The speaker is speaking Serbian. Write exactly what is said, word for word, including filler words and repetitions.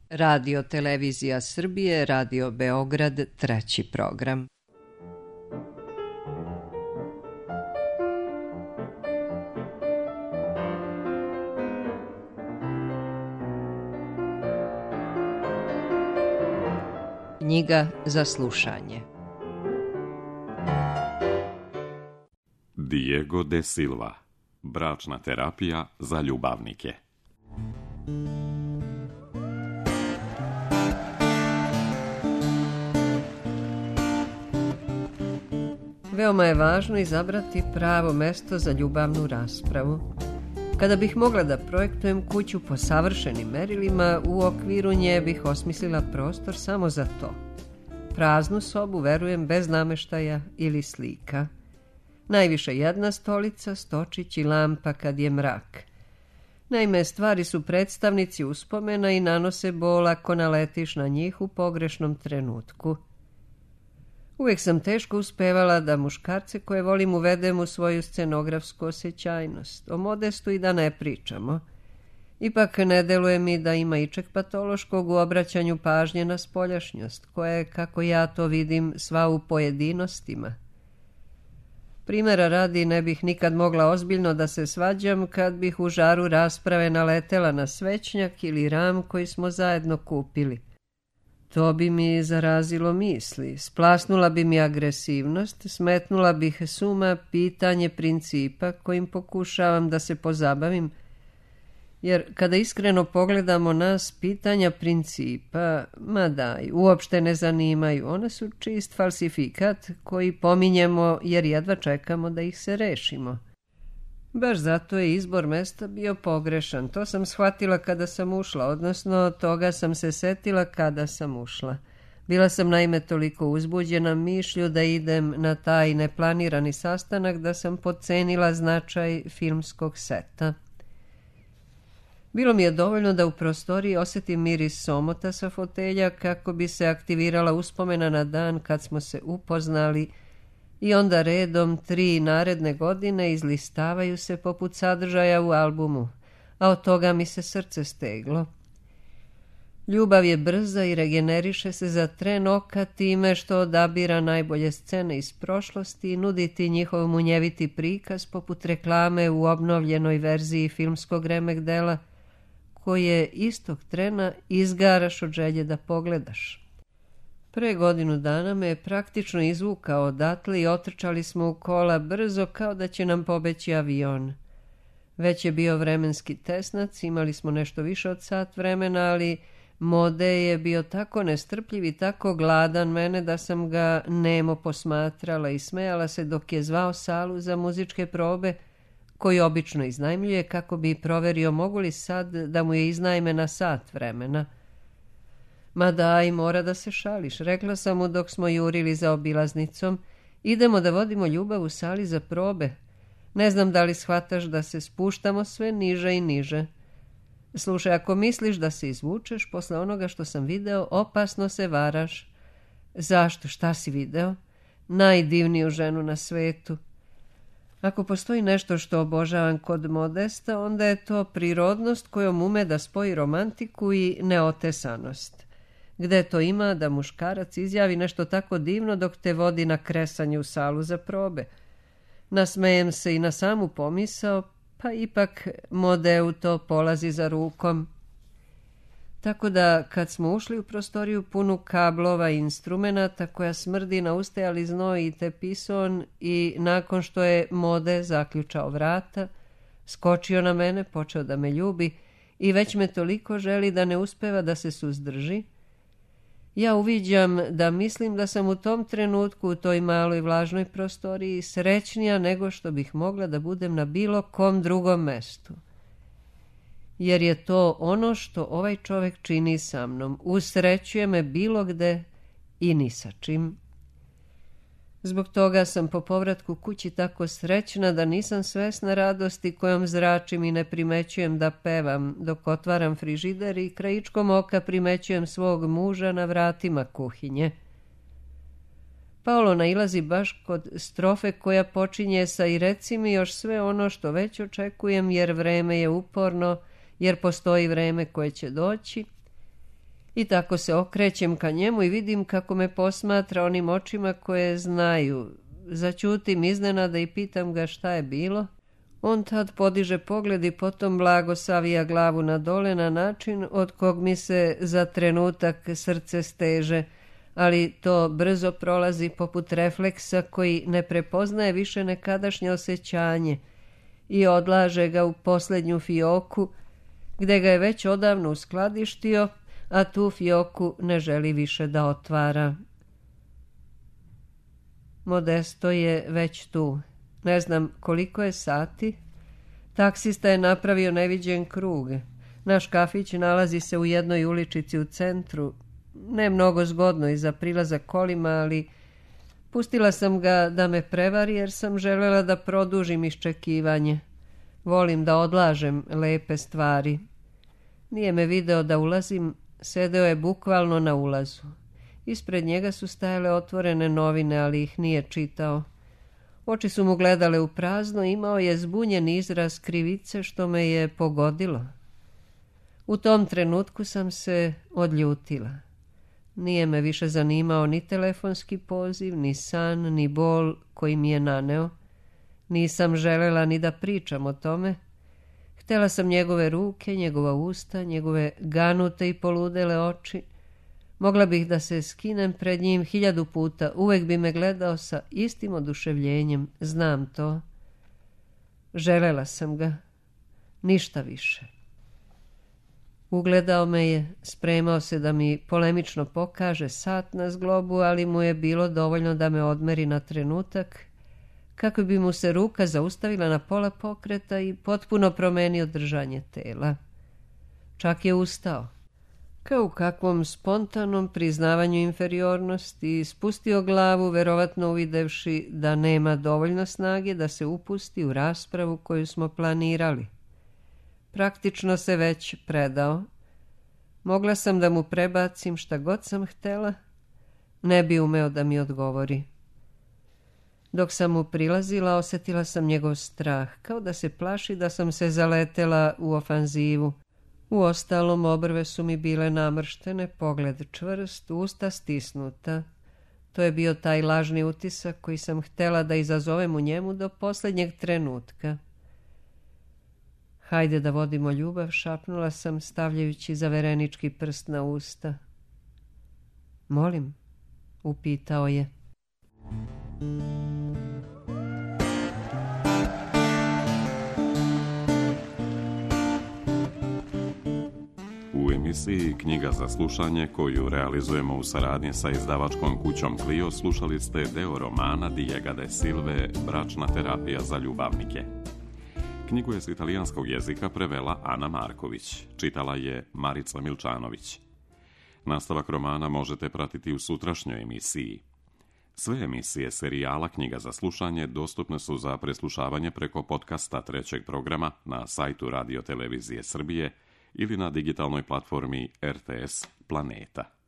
Radio Televizija Srbije, Radio Beograd, treći program. Knjiga za slušanje. Diego de Silva. Bračna terapija za ljubavnike. Veoma je važno izabrati pravo mesto za ljubavnu raspravu. Kada bih mogla da projektujem kuću po savršenim merilima, u okviru nje bih osmislila prostor samo za to. Praznu sobu, verujem, bez nameštaja ili slika. Najviše jedna stolica, stočić i lampa kad je mrak. Naime, stvari su predstavnici uspomena i nanose bol ako naletiš na njih u pogrešnom trenutku. Uvijek sam teško uspevala da muškarce koje volim uvedem u svoju scenografsku osjećajnost. O Modestu i da ne pričamo. Ipak ne deluje mi da ima ičeg patološkog u obraćanju pažnje na spoljašnjost, koja je, kako ja to vidim, sva u pojedinostima. Primjera radi, ne bih nikad mogla ozbiljno da se svađam kad bih u žaru rasprave naletela na svećnjak ili ram koji smo zajedno kupili. To bi mi zarazilo misli, splasnula bi mi agresivnost, smetnula bih s uma pitanje principa kojim pokušavam da se pozabavim, jer kada iskreno pogledamo nas, pitanja principa, ma daj, uopšte ne zanimaju, one su čist falsifikat koji pominjemo jer jedva čekamo da ih se rešimo. Baš zato je izbor mesta bio pogrešan. To sam shvatila kada sam ušla, odnosno toga sam se setila kada sam ušla. Bila sam naime toliko uzbuđena mišlju da idem na taj neplanirani sastanak da sam podcenila značaj filmskog seta. Bilo mi je dovoljno da u prostoriji osjetim miris omota sa fotelja kako bi se aktivirala uspomena na dan kad smo se upoznali. I onda redom tri naredne godine izlistavaju se poput sadržaja u albumu, a od toga mi se srce steglo. Ljubav je brza i regeneriše se za tren oka time što odabira najbolje scene iz prošlosti i nudi ti njihov munjeviti prikaz poput reklame u obnovljenoj verziji filmskog remek dela, koje istog trena izgaraš od želje da pogledaš. Pre godinu dana me je praktično izvukao odatle i otrčali smo u kola brzo kao da će nam pobeći avion. Već je bio vremenski tesnac, imali smo nešto više od sat vremena, ali Mode je bio tako nestrpljiv i tako gladan mene da sam ga nemo posmatrala i smejala se dok je zvao salu za muzičke probe, koju obično iznajmljuje kako bi proverio mogu li sad da mu je iznajme na sat vremena. Ma daj, mora da se šališ, rekla sam mu dok smo jurili za obilaznicom. Idemo da vodimo ljubav u sali za probe. Ne znam da li shvataš da se spuštamo sve niže i niže. Slušaj, ako misliš da se izvučeš posle onoga što sam video, opasno se varaš. Zašto? Šta si video? Najdivniju ženu na svetu. Ako postoji nešto što obožavam kod Modesta, onda je to prirodnost kojom ume da spoji romantiku i neotesanost. Gde to ima da muškarac izjavi nešto tako divno dok te vodi na kresanje u salu za probe? Nasmejem se i na samu pomisao, pa ipak Modeu to polazi za rukom. Tako da kad smo ušli u prostoriju punu kablova i instrumenata koja smrdi na ustajali znoj i tepison i nakon što je Mode zaključao vrata, skočio na mene, počeo da me ljubi i već me toliko želi da ne uspeva da se suzdrži, ja uviđam da mislim da sam u tom trenutku u toj maloj vlažnoj prostoriji srećnija nego što bih mogla da budem na bilo kom drugom mestu. Jer je to ono što ovaj čovek čini sa mnom. Usrećuje me bilo gde i ni sa čim. Zbog toga sam po povratku kući tako srećna da nisam svesna radosti kojom zračim i ne primećujem da pevam dok otvaram frižider i krajičkom oka primećujem svog muža na vratima kuhinje. Paolo nailazi baš kod strofe koja počinje sa i reci mi još sve ono što već očekujem jer vreme je uporno, jer postoji vreme koje će doći I tako se okrećem ka njemu i vidim kako me posmatra onim očima koje znaju. Zaćutim iznenada i pitam ga šta je bilo. On tad podiže pogled i potom blago savija glavu na dole na način od kog mi se za trenutak srce steže, ali to brzo prolazi poput refleksa koji ne prepoznaje više nekadašnje osjećanje i odlaže ga u posljednju fioku, gde ga je već odavno uskladištio, a tu fioku ne želi više da otvara. Modesto je već tu. Ne znam koliko je sati. Taksista je napravio neviđen krug. Naš kafić nalazi se u jednoj uličici u centru. Ne mnogo zgodno i za prilazak kolima, ali pustila sam ga da me prevari jer sam želela da produžim iščekivanje. Volim da odlažem lepe stvari. Nije me video da ulazim, sedeo je bukvalno na ulazu. Ispred njega su stajale otvorene novine, ali ih nije čitao. Oči su mu gledale u prazno, imao je zbunjen izraz krivice što me je pogodilo. U tom trenutku sam se odljutila. Nije me više zanimao ni telefonski poziv, ni san, ni bol koji mi je naneo. Nisam želela ni da pričam o tome. Htjela sam njegove ruke, njegova usta, njegove ganute i poludele oči. Mogla bih da se skinem pred njim hiljadu puta, uvek bi me gledao sa istim oduševljenjem, znam to. Želela sam ga, ništa više. Ugledao me je, spremao se da mi polemično pokaže sat na zglobu, ali mu je bilo dovoljno da me odmeri na trenutak, kako bi mu se ruka zaustavila na pola pokreta i potpuno promenio držanje tela. Čak je ustao. Kao u kakvom spontanom priznavanju inferiornosti, i spustio glavu, verovatno uvidevši da nema dovoljno snage da se upusti u raspravu koju smo planirali. Praktično se već predao. Mogla sam da mu prebacim šta god sam htela, ne bi umeo da mi odgovori. Dok sam mu prilazila, osjetila sam njegov strah, kao da se plaši da sam se zaletela u ofanzivu. Uostalom, obrve su mi bile namrštene, pogled čvrst, usta stisnuta. To je bio taj lažni utisak koji sam htjela da izazovem u njemu do posljednjeg trenutka. Hajde da vodimo ljubav, šapnula sam stavljajući zaverenički prst na usta. Molim, upitao je. U emisiji Knjiga za slušanje, koju realizujemo u saradnji sa izdavačkom kućom Clio, slušali ste deo romana Diego de Silve Bračna terapija za ljubavnike. Knjigu je s italijanskog jezika prevela Ana Marković, čitala je Marica Milčanović. Nastavak romana možete pratiti u sutrašnjoj emisiji. Sve emisije serijala Knjiga za slušanje dostupne su za preslušavanje preko podcasta trećeg programa na sajtu Radio Televizije Srbije ili na digitalnoj platformi R T S Planeta.